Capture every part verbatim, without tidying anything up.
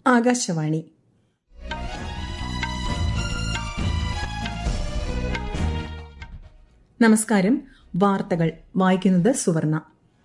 ആകാശവാണി. നമസ്കാരം. വാർത്തകൾ വായിക്കുന്നത് സുവർണ.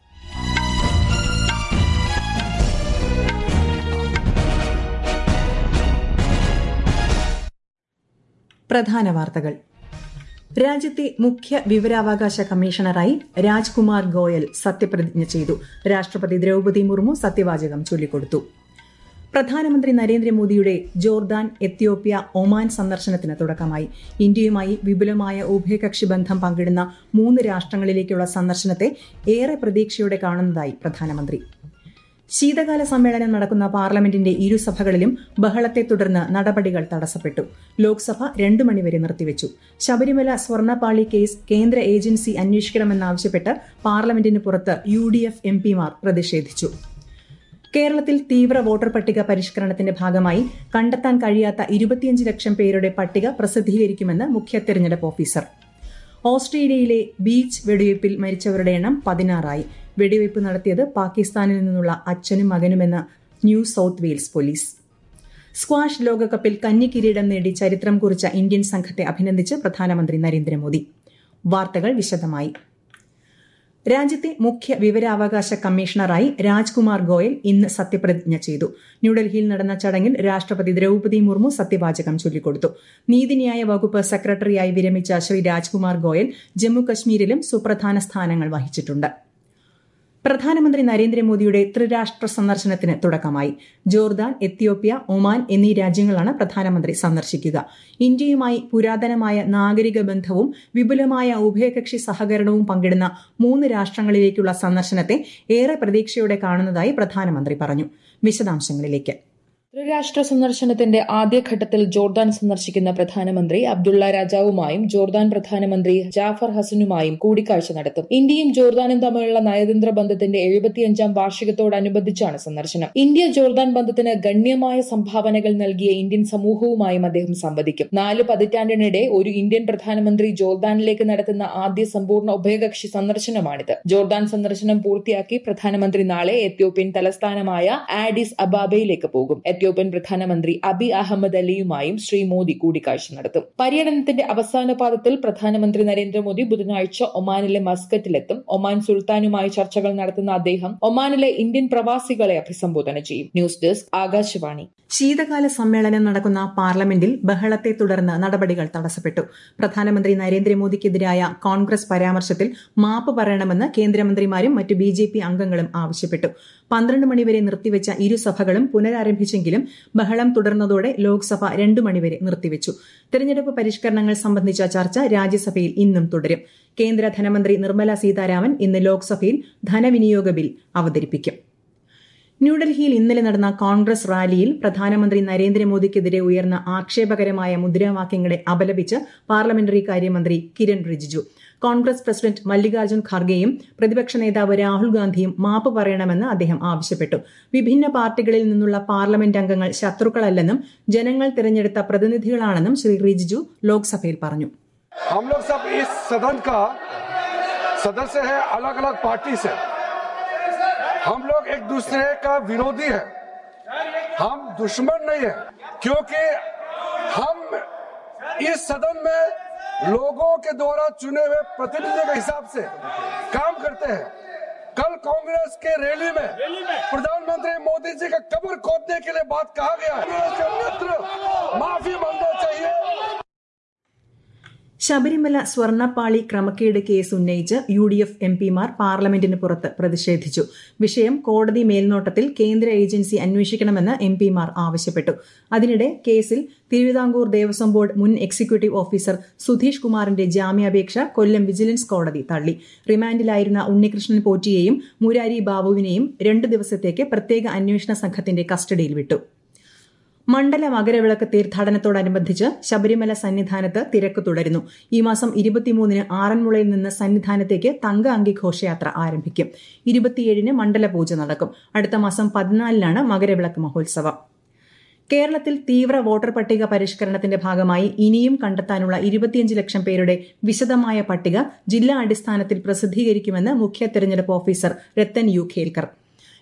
പ്രധാന വാർത്തകൾ. രാജ്യത്തെ മുഖ്യ വിവരാവകാശ കമ്മീഷണറായി രാജ്കുമാർ ഗോയൽ സത്യപ്രതിജ്ഞ ചെയ്തു. രാഷ്ട്രപതി ദ്രൌപദി മുർമു സത്യവാചകം ചൊല്ലിക്കൊടുത്തു. പ്രധാനമന്ത്രി നരേന്ദ്രമോദിയുടെ ജോർദാൻ, എത്യോപ്യ, ഒമാൻ സന്ദർശനത്തിന് തുടക്കമായി. ഇന്ത്യയുമായി വിപുലമായ ഉഭയകക്ഷി ബന്ധം പങ്കിടുന്ന മൂന്ന് രാഷ്ട്രങ്ങളിലേക്കുള്ള സന്ദർശനത്തെ ഏറെ പ്രതീക്ഷയോടെ കാണുന്നതായി പ്രധാനമന്ത്രി. ശീതകാല സമ്മേളനം നടക്കുന്ന പാർലമെന്റിന്റെ ഇരുസഭകളിലും ബഹളത്തെ തുടർന്ന് നടപടികൾ തടസ്സപ്പെട്ടു. ലോക്സഭ രണ്ടു മണിവരെ നിർത്തിവച്ചു. ശബരിമല സ്വർണ്ണപ്പാളി കേസ് കേന്ദ്ര ഏജൻസി അന്വേഷിക്കണമെന്നാവശ്യപ്പെട്ട് പാർലമെന്റിന് പുറത്ത് യു ഡി എഫ് എം പിമാർ പ്രതിഷേധിച്ചു. കേരളത്തിൽ തീവ്ര വോട്ടർ പട്ടിക പരിഷ്കരണത്തിന്റെ ഭാഗമായി കണ്ടെത്താൻ കഴിയാത്ത ഇരുപത്തിയഞ്ച് ലക്ഷം പേരുടെ പട്ടിക പ്രസിദ്ധീകരിക്കുമെന്ന് മുഖ്യ തെരഞ്ഞെടുപ്പ് ഓഫീസർ. ഓസ്ട്രേലിയയിലെ ബീച്ച് വെടിവയ്പിൽ മരിച്ചവരുടെ എണ്ണം പതിനാറായി. വെടിവയ്പ് നടത്തിയത് പാകിസ്ഥാനിൽ നിന്നുള്ള അച്ഛനും മകനുമെന്ന് New South Wales police. Squash ലോകകപ്പിൽ കന്നി കിരീടം നേടി ചരിത്രം കുറിച്ച ഇന്ത്യൻ സംഘത്തെ അഭിനന്ദിച്ച് പ്രധാനമന്ത്രി നരേന്ദ്രമോദി. വാർത്തകൾ വിശദമായി. രാജ്യത്തെ മുഖ്യ വിവരാവകാശ കമ്മീഷണറായി രാജ്കുമാർ ഗോയൽ ഇന്ന് സത്യപ്രതിജ്ഞ ചെയ്തു. ന്യൂഡൽഹിയിൽ നടന്ന ചടങ്ങിൽ രാഷ്ട്രപതി ദ്രൌപദി മുർമു സത്യവാചകം ചൊല്ലിക്കൊടുത്തു. നീതിന്യായ വകുപ്പ് സെക്രട്ടറിയായി വിരമിച്ച ശ്രീ രാജ്കുമാർ ഗോയൽ ജമ്മുകശ്മീരിലും സുപ്രധാന സ്ഥാനങ്ങൾ വഹിച്ചിട്ടുണ്ട്. പ്രധാനമന്ത്രി നരേന്ദ്രമോദിയുടെ ത്രിരാഷ്ട്ര സന്ദർശനത്തിന് തുടക്കമായി. ജോർദാൻ, എത്യോപ്യ, ഒമാൻ എന്നീ രാജ്യങ്ങളാണ് പ്രധാനമന്ത്രി സന്ദർശിക്കുക. ഇന്ത്യയുമായി പുരാതനമായ നാഗരിക ബന്ധവും വിപുലമായ ഉഭയകക്ഷി സഹകരണവും പങ്കിടുന്ന മൂന്ന് രാഷ്ട്രങ്ങളിലേക്കുള്ള സന്ദർശനത്തെ ഏറെ പ്രതീക്ഷയോടെ കാണുന്നതായി പ്രധാനമന്ത്രി പറഞ്ഞു. വിശദാംശങ്ങളിലേക്ക്. ത്രിരാഷ്ട്ര സന്ദർശനത്തിന്റെ ആദ്യഘട്ടത്തിൽ ജോർദാൻ സന്ദർശിക്കുന്ന പ്രധാനമന്ത്രി അബ്ദുള്ള രാജാവുമായും ജോർദാൻ പ്രധാനമന്ത്രി ജാഫർ ഹസനുമായും കൂടിക്കാഴ്ച നടത്തും. ഇന്ത്യയും ജോർദാനും തമ്മിലുള്ള നയതന്ത്ര ബന്ധത്തിന്റെ എഴുപത്തിയഞ്ചാം വാർഷികത്തോടനുബന്ധിച്ചാണ് സന്ദർശനം. ഇന്ത്യ ജോർദാൻ ബന്ധത്തിന് ഗണ്യമായ സംഭാവനകൾ നൽകിയ ഇന്ത്യൻ സമൂഹവുമായും അദ്ദേഹം സംവദിക്കും. നാല് പതിറ്റാണ്ടിനിടെ ഒരു ഇന്ത്യൻ പ്രധാനമന്ത്രി ജോർദാനിലേക്ക് നടത്തുന്ന ആദ്യ സമ്പൂർണ്ണ ഉഭയകക്ഷി സന്ദർശനമാണിത്. ജോർദാൻ സന്ദർശനം പൂർത്തിയാക്കി പ്രധാനമന്ത്രി നാളെ എത്യോപ്യൻ തലസ്ഥാനമായ ആഡിസ് അബാബയിലേക്ക് പോകും. എത്യോപ്യൻ പ്രധാനമന്ത്രി അബി അഹമ്മദ് അലിയുമായും ശ്രീ മോദി കൂടിക്കാഴ്ച നടത്തും. പര്യടനത്തിന്റെ അവസാന പാദത്തിൽ പ്രധാനമന്ത്രി നരേന്ദ്രമോദി ബുധനാഴ്ച ഒമാനിലെ മസ്കറ്റിലെത്തും. ഒമാൻ സുൽത്താനുമായി ചർച്ചകൾ നടത്തുന്ന അദ്ദേഹം ഒമാനിലെ ഇന്ത്യൻ പ്രവാസികളെ അഭിസംബോധന ചെയ്യും. News desk Akashvani. ശീതകാല സമ്മേളനം നടക്കുന്ന പാർലമെന്റിൽ ബഹളത്തെ തുടർന്ന് നടപടികൾ തടസ്സപ്പെട്ടു. പ്രധാനമന്ത്രി നരേന്ദ്രമോദിക്കെതിരായ കോൺഗ്രസ് പരാമർശത്തിൽ മാപ്പ് പറയണമെന്ന് കേന്ദ്രമന്ത്രിമാരും മറ്റ് ബി ജെ പി അംഗങ്ങളും ആവശ്യപ്പെട്ടു. പന്ത്രണ്ട് മണിവരെ നിർത്തിവെച്ച ഇരുസഭകളും പുനരാരംഭിച്ചെങ്കിലും ബഹളം തുടർന്നതോടെ ലോക്സഭ രണ്ടു മണിവരെ നിർത്തിവെച്ചു. തെരഞ്ഞെടുപ്പ് പരിഷ്കരണങ്ങൾ സംബന്ധിച്ച ചർച്ച രാജ്യസഭയിൽ ഇന്നും തുടരും. കേന്ദ്ര ധനമന്ത്രി നിർമ്മല സീതാരാമൻ ഇന്ന് ലോക്സഭയിൽ ധനവിനിയോഗ ബിൽ അവതരിപ്പിക്കും. ന്യൂഡൽഹിയിൽ ഇന്നലെ നടന്ന കോൺഗ്രസ് റാലിയിൽ പ്രധാനമന്ത്രി നരേന്ദ്രമോദിക്കെതിരെ ഉയർന്ന ആക്ഷേപകരമായ മുദ്രാവാക്യങ്ങളെ അപലപിച്ച് പാർലമെന്ററി കാര്യമന്ത്രി കിരൺ റിജിജു. കോൺഗ്രസ് പ്രസിഡന്റ് മല്ലികാർജ്ജുൻ ഖാർഗെയും പ്രതിപക്ഷ നേതാവ് രാഹുൽ ഗാന്ധിയും മാപ്പ് പറയണമെന്ന് അദ്ദേഹം ആവശ്യപ്പെട്ടു. വിഭിന്ന പാർട്ടികളിൽ നിന്നുള്ള പാർലമെന്റ് അംഗങ്ങൾ ശത്രുക്കളല്ലെന്നും ജനങ്ങൾ തിരഞ്ഞെടുത്ത പ്രതിനിധികളാണെന്നും ശ്രീ റിജിജു ലോക്സഭയിൽ പറഞ്ഞു. हम लोग एक दूसरे का विरोधी है, हम दुश्मन नहीं है, क्योंकि हम इस सदन में लोगों के द्वारा चुने हुए प्रतिनिधियों के हिसाब से काम करते हैं. कल कांग्रेस के रैली में प्रधानमंत्री मोदी जी का कब्र खोदने के लिए बात कहा गया है. माफी मांगना चाहिए. ശബരിമല സ്വർണ്ണപ്പാളി ക്രമക്കേട് കേസ് ഉന്നയിച്ച് യു ഡി എഫ് എം പിമാർ പാർലമെന്റിന് പുറത്ത് പ്രതിഷേധിച്ചു. വിഷയം കോടതി മേൽനോട്ടത്തിൽ കേന്ദ്ര ഏജൻസി അന്വേഷിക്കണമെന്ന് എം പിമാർ ആവശ്യപ്പെട്ടു. അതിനിടെ കേസിൽ തിരുവിതാംകൂർ ദേവസ്വം ബോർഡ് മുൻ എക്സിക്യൂട്ടീവ് ഓഫീസർ സുധീഷ് കുമാറിന്റെ ജാമ്യാപേക്ഷ കൊല്ലം വിജിലൻസ് കോടതി തള്ളി. റിമാൻഡിലായിരുന്ന ഉണ്ണികൃഷ്ണൻ പോറ്റിയെയും മുരാരി ബാബുവിനെയും രണ്ടു ദിവസത്തേക്ക് പ്രത്യേക അന്വേഷണ സംഘത്തിന്റെ കസ്റ്റഡിയിൽ വിട്ടു. മണ്ഡല മകരവിളക്ക് തീർത്ഥാടനത്തോടനുബന്ധിച്ച് ശബരിമല സന്നിധാനത്ത് തിരക്ക് തുടരുന്നു. ഈ മാസം ഇരുപത്തിമൂന്നിന് ആറന്മുളയിൽ നിന്ന് സന്നിധാനത്തേക്ക് തങ്ക അങ്കി ഘോഷയാത്ര ആരംഭിക്കും. ഇരുപത്തിയേഴിന് മണ്ഡലപൂജ നടക്കും. അടുത്ത മാസം പതിനാലിനാണ് മകരവിളക്ക് മഹോത്സവം. കേരളത്തിൽ തീവ്ര വോട്ടർ പട്ടിക പരിഷ്കരണത്തിന്റെ ഭാഗമായി ഇനിയും കണ്ടെത്താനുള്ള ഇരുപത്തിയഞ്ച് ലക്ഷം പേരുടെ വിശദമായ പട്ടിക ജില്ലാ അടിസ്ഥാനത്തിൽ പ്രസിദ്ധീകരിക്കുമെന്ന് മുഖ്യ തെരഞ്ഞെടുപ്പ് officer Rathan U Khelkar.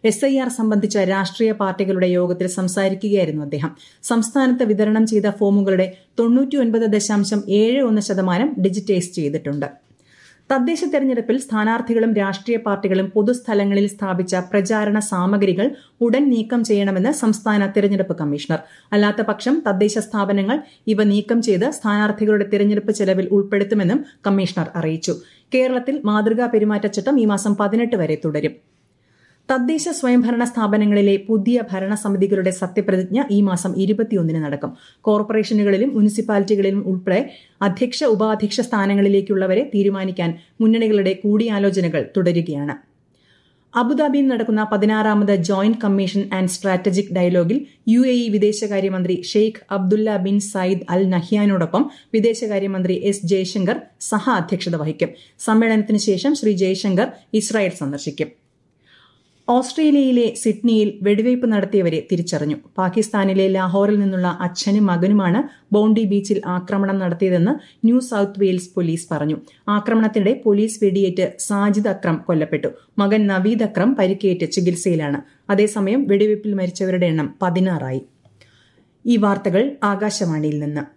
S I R സംബന്ധിച്ച രാഷ്ട്രീയ പാർട്ടികളുടെ യോഗത്തിൽ സംസാരിക്കുകയായിരുന്നു അദ്ദേഹം. സംസ്ഥാനത്ത് വിതരണം ചെയ്ത ഫോമുകളുടെ തൊണ്ണൂറ്റിയൊൻപത് ദശാംശം ഏഴ് ഒന്ന് ശതമാനം ഡിജിറ്റൈസ് ചെയ്തിട്ടുണ്ട്. തദ്ദേശ തെരഞ്ഞെടുപ്പിൽ സ്ഥാനാർത്ഥികളും രാഷ്ട്രീയ പാർട്ടികളും പൊതുസ്ഥലങ്ങളിൽ സ്ഥാപിച്ച പ്രചാരണ സാമഗ്രികൾ ഉടൻ നീക്കം ചെയ്യണമെന്ന് സംസ്ഥാന തെരഞ്ഞെടുപ്പ് കമ്മീഷണർ. അല്ലാത്തപക്ഷം തദ്ദേശ സ്ഥാപനങ്ങൾ ഇവ നീക്കം ചെയ്ത് സ്ഥാനാർത്ഥികളുടെ തെരഞ്ഞെടുപ്പ് ചെലവിൽ ഉൾപ്പെടുത്തുമെന്നും കമ്മീഷണർ അറിയിച്ചു. കേരളത്തിൽ മാതൃകാ പെരുമാറ്റച്ചട്ടം ഈ മാസം പതിനെട്ട് വരെ തുടരും. തദ്ദേശ സ്വയംഭരണ സ്ഥാപനങ്ങളിലെ പുതിയ ഭരണസമിതികളുടെ സത്യപ്രതിജ്ഞ ഈ മാസം ഇരുപത്തിയൊന്നിന് നടക്കും. കോർപ്പറേഷനുകളിലും മുനിസിപ്പാലിറ്റികളിലും ഉൾപ്പെടെ അധ്യക്ഷ ഉപാധ്യക്ഷ സ്ഥാനങ്ങളിലേക്കുള്ളവരെ തീരുമാനിക്കാൻ മുന്നണികളുടെ കൂടിയാലോചനകൾ തുടരുകയാണ്. അബുദാബിയിൽ നടക്കുന്ന പതിനാറാമത് ജോയിന്റ് കമ്മീഷൻ ആൻഡ് സ്ട്രാറ്റജിക് ഡയലോഗിൽ യു എ ഇ വിദേശകാര്യമന്ത്രി Sheikh Abdullah bin Zayed Al നഹ്യാനോടൊപ്പം വിദേശകാര്യമന്ത്രി എസ് ജയശങ്കർ സഹ അധ്യക്ഷത വഹിക്കും. സമ്മേളനത്തിന് ശേഷം ശ്രീ ജയശങ്കർ ഇസ്രായേൽ സന്ദർശിക്കും. ഓസ്ട്രേലിയയിലെ സിഡ്നിയിൽ വെടിവയ്പ് നടത്തിയവരെ തിരിച്ചറിഞ്ഞു. പാകിസ്ഥാനിലെ ലാഹോറിൽ നിന്നുള്ള അച്ഛനും മകനുമാണ് ബോണ്ടി ബീച്ചിൽ ആക്രമണം നടത്തിയതെന്ന് ന്യൂ സൌത്ത് വെയിൽസ് പോലീസ് പറഞ്ഞു. ആക്രമണത്തിനിടെ പോലീസ് വെടിയേറ്റ് സാജിദ് അക്രം കൊല്ലപ്പെട്ടു. മകൻ നവീദ് അക്രം പരിക്കേറ്റ് ചികിത്സയിലാണ്. അതേസമയം വെടിവയ്പിൽ മരിച്ചവരുടെ എണ്ണം പതിനാറായി. ഈ വാർത്തകൾ ആകാശവാണിയിൽ നിന്ന്.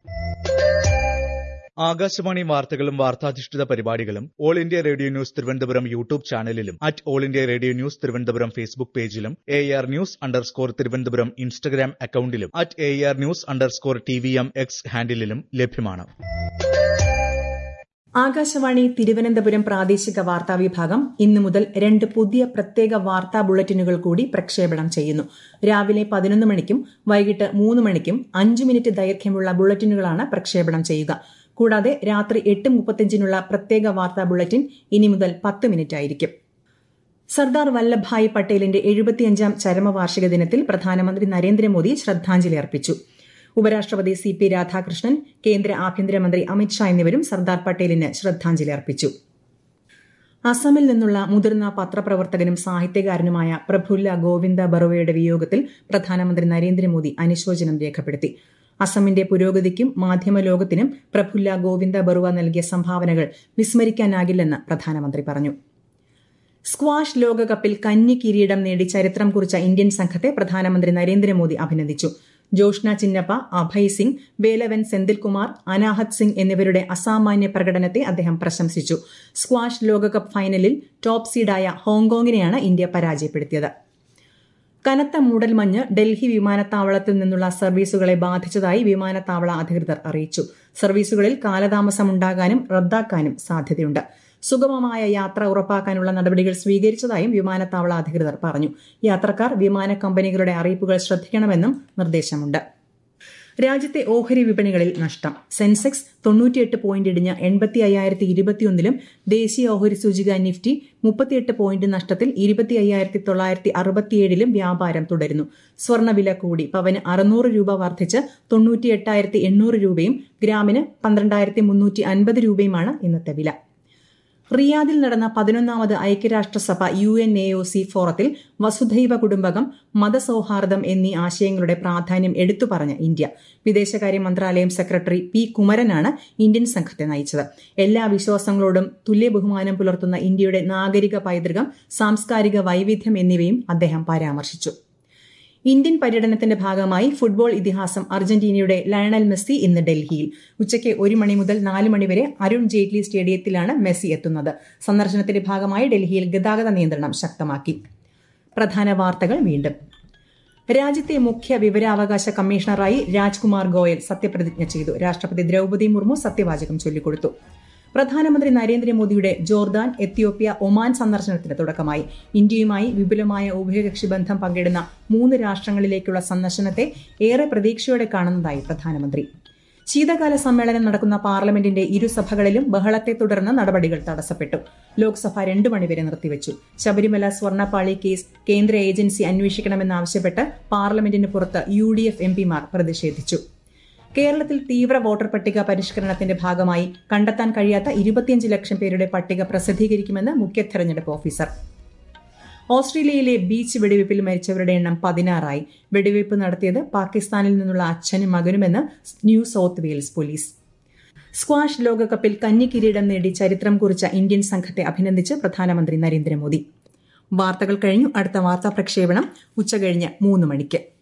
ആകാശവാണി വാർത്തകളും വാർത്താധിഷ്ഠിത പരിപാടികളും all India radio news Thiruvananthapuram YouTube ചാനലിലും at all India radio news Thiruvananthapuram Facebook പേജിലും A R news underscore Thiruvananthapuram Instagram അക്കൌണ്ടിലും at A R news underscore T V M X ഹാൻഡിലും ലഭ്യമാണ്. ആകാശവാണി തിരുവനന്തപുരം പ്രാദേശിക വാർത്താ വിഭാഗം ഇന്നു മുതൽ രണ്ട് പുതിയ പ്രത്യേക വാർത്താ ബുള്ളറ്റിനുകൾ കൂടി പ്രക്ഷേപണം ചെയ്യുന്നു. രാവിലെ പതിനൊന്ന് മണിക്കും വൈകിട്ട് മൂന്ന് മണിക്കും അഞ്ച് മിനിറ്റ് ദൈർഘ്യമുള്ള ബുള്ളറ്റിനുകളാണ് പ്രക്ഷേപണം ചെയ്യുക. കൂടാതെ രാത്രി എട്ട് മുപ്പത്തിയഞ്ചിനുള്ള പ്രത്യേക വാർത്താ ബുള്ളറ്റിൻ ഇനി മുതൽ പത്ത് മിനിറ്റ് ആയിരിക്കും. സർദാർ വല്ലഭായ് പട്ടേലിന്റെ എഴുപത്തിയഞ്ചാം ചരമവാർഷിക ദിനത്തിൽ പ്രധാനമന്ത്രി നരേന്ദ്രമോദി ശ്രദ്ധാഞ്ജലി അർപ്പിച്ചു. ഉപരാഷ്ട്രപതി സി പി രാധാകൃഷ്ണൻ, കേന്ദ്ര ആഭ്യന്തരമന്ത്രി അമിത്ഷാ എന്നിവരും സർദാർ പട്ടേലിന് ശ്രദ്ധാഞ്ജലി അർപ്പിച്ചു. അസമിൽ നിന്നുള്ള മുതിർന്ന പത്രപ്രവർത്തകനും സാഹിത്യകാരനുമായ പ്രഫുല്ല ഗോവിന്ദ ബറുവയുടെ വിയോഗത്തിൽ പ്രധാനമന്ത്രി നരേന്ദ്രമോദി അനുശോചനം രേഖപ്പെടുത്തി. അസമിന്റെ പുരോഗതിക്കും മാധ്യമലോകത്തിനും പ്രഫുല്ല ഗോവിന്ദ ബറുവ നൽകിയ സംഭാവനകൾ വിസ്മരിക്കാനാകില്ലെന്ന് പ്രധാനമന്ത്രി പറഞ്ഞു. സ്ക്വാഷ് ലോകകപ്പിൽ കന്നി കിരീടം നേടി ചരിത്രം കുറിച്ച ഇന്ത്യൻ സംഘത്തെ പ്രധാനമന്ത്രി നരേന്ദ്രമോദി അഭിനന്ദിച്ചു. ജോഷ്ന ചിന്നപ്പ, അഭയ് സിംഗ്, വേലവൻ സെന്തിൽകുമാർ, അനാഹത് സിംഗ് എന്നിവരുടെ അസാമാന്യ പ്രകടനത്തെ അദ്ദേഹം പ്രശംസിച്ചു. സ്ക്വാഷ് ലോകകപ്പ് ഫൈനലിൽ ടോപ്പ് സീഡായ ഹോങ്കോങ്ങിനെയാണ് ഇന്ത്യ പരാജയപ്പെടുത്തിയത്. കനത്ത മൂടൽമഞ്ഞ് ഡൽഹി വിമാനത്താവളത്തിൽ നിന്നുള്ള സർവീസുകളെ ബാധിച്ചതായി വിമാനത്താവള അധികൃതർ അറിയിച്ചു. സർവീസുകളിൽ കാലതാമസമുണ്ടാകാനും റദ്ദാക്കാനും സാധ്യതയുണ്ട്. സുഗമമായ യാത്ര ഉറപ്പാക്കാനുള്ള നടപടികൾ സ്വീകരിച്ചതായും വിമാനത്താവള അധികൃതർ പറഞ്ഞു. യാത്രക്കാർ വിമാന കമ്പനികളുടെ അറിയിപ്പുകൾ ശ്രദ്ധിക്കണമെന്നും നിർദ്ദേശമുണ്ട്. രാജ്യത്തെ ഓഹരി വിപണികളിൽ നഷ്ടം. സെൻസെക്സ് തൊണ്ണൂറ്റിയെട്ട് പോയിന്റ് ഇടിഞ്ഞ് എൺപത്തി അയ്യായിരത്തി ഇരുപത്തിയൊന്നിലും ദേശീയ ഓഹരി സൂചിക നിഫ്റ്റി മുപ്പത്തിയെട്ട് പോയിന്റ് നഷ്ടത്തിൽ ഇരുപത്തി അയ്യായിരത്തി തൊള്ളായിരത്തി അറുപത്തിയേഴിലും വ്യാപാരം തുടരുന്നു. സ്വർണ്ണവില കൂടി. പവന് അറുന്നൂറ് രൂപ വർദ്ധിച്ച് തൊണ്ണൂറ്റി എട്ടായിരത്തി എണ്ണൂറ് രൂപയും ഗ്രാമിന് പന്ത്രണ്ടായിരത്തി മുന്നൂറ്റി അൻപത് രൂപയുമാണ് ഇന്നത്തെ വില. റിയാദിൽ നടന്ന പതിനൊന്നാമത് ഐക്യരാഷ്ട്രസഭ U N A O C ഫോറത്തിൽ വസുധൈവ കുടുംബകം, മതസൌഹാർദ്ദം എന്നീ ആശയങ്ങളുടെ പ്രാധാന്യം എടുത്തുപറഞ്ഞ ഇന്ത്യ. വിദേശകാര്യ മന്ത്രാലയം സെക്രട്ടറി പി കുമരനാണ് ഇന്ത്യൻ സംഘത്തെ നയിച്ചത്. എല്ലാ വിശ്വാസങ്ങളോടും തുല്യ ബഹുമാനം പുലർത്തുന്ന ഇന്ത്യയുടെ നാഗരിക പൈതൃകം, സാംസ്കാരിക വൈവിധ്യം എന്നിവയും അദ്ദേഹം പരാമർശിച്ചു. ഇന്ത്യൻ പര്യടനത്തിന്റെ ഭാഗമായി ഫുട്ബോൾ ഇതിഹാസം അർജന്റീനയുടെ ലയണൽ മെസ്സി ഇന്ന് ഡൽഹിയിൽ. ഉച്ചയ്ക്ക് ഒരു മണി മുതൽ നാല് മണിവരെ അരുൺ ജെയ്റ്റ്ലി സ്റ്റേഡിയത്തിലാണ് മെസ്സി എത്തുന്നത്. സന്ദർശനത്തിന്റെ ഭാഗമായി ഡൽഹിയിൽ ഗതാഗത നിയന്ത്രണം ശക്തമാക്കി. പ്രധാന വാർത്തകൾ വീണ്ടും. രാജ്യത്തെ മുഖ്യ വിവരാവകാശ കമ്മീഷണറായി രാജ്കുമാർ ഗോയൽ സത്യപ്രതിജ്ഞ ചെയ്തു. രാഷ്ട്രപതി ദ്രൌപദി മുർമു സത്യവാചകം ചൊല്ലിക്കൊടുത്തു. പ്രധാനമന്ത്രി നരേന്ദ്രമോദിയുടെ ജോർദാൻ, എത്യോപ്യ, ഒമാൻ സന്ദർശനത്തിന് തുടക്കമായി. ഇന്ത്യയുമായി വിപുലമായ ഉഭയകക്ഷി ബന്ധം പങ്കിടുന്ന മൂന്ന് രാഷ്ട്രങ്ങളിലേക്കുള്ള സന്ദർശനത്തെ ഏറെ പ്രതീക്ഷയോടെ കാണുന്നതായി പ്രധാനമന്ത്രി. ശീതകാല സമ്മേളനം നടക്കുന്ന പാർലമെന്റിന്റെ ഇരുസഭകളിലും ബഹളത്തെ തുടർന്ന് നടപടികൾ തടസ്സപ്പെട്ടു. ലോക്സഭ രണ്ടു മണിവരെ നിർത്തിവച്ചു. ശബരിമല സ്വർണ്ണപ്പാളി കേസ് കേന്ദ്ര ഏജൻസി അന്വേഷിക്കണമെന്നാവശ്യപ്പെട്ട് പാർലമെന്റിന് പുറത്ത് യു ഡി എഫ് എം പിമാർ പ്രതിഷേധിച്ചു. കേരളത്തിൽ തീവ്ര വോട്ടർ പട്ടിക പരിഷ്കരണത്തിന്റെ ഭാഗമായി കണ്ടെത്താൻ കഴിയാത്ത ഇരുപത്തിയഞ്ച് ലക്ഷം പേരുടെ പട്ടിക പ്രസിദ്ധീകരിക്കുമെന്ന് മുഖ്യ തെരഞ്ഞെടുപ്പ് ഓഫീസർ. ഓസ്ട്രേലിയയിലെ ബീച്ച് വെടിവയ്പിൽ മരിച്ചവരുടെ എണ്ണം പതിനാറായി. വെടിവയ്പ് നടത്തിയത് പാകിസ്ഥാനിൽ നിന്നുള്ള അച്ഛനും മകനുമെന്ന് New South Wales police. Squash ലോകകപ്പിൽ കന്നി കിരീടം നേടി ചരിത്രം കുറിച്ച ഇന്ത്യൻ സംഘത്തെ അഭിനന്ദിച്ച് പ്രധാനമന്ത്രി നരേന്ദ്രമോദി. വാർത്തകൾ കഴിഞ്ഞു. അടുത്ത വാർത്താ പ്രക്ഷേപണം ഉച്ചകഴിഞ്ഞ് മൂന്ന് മണിക്ക്.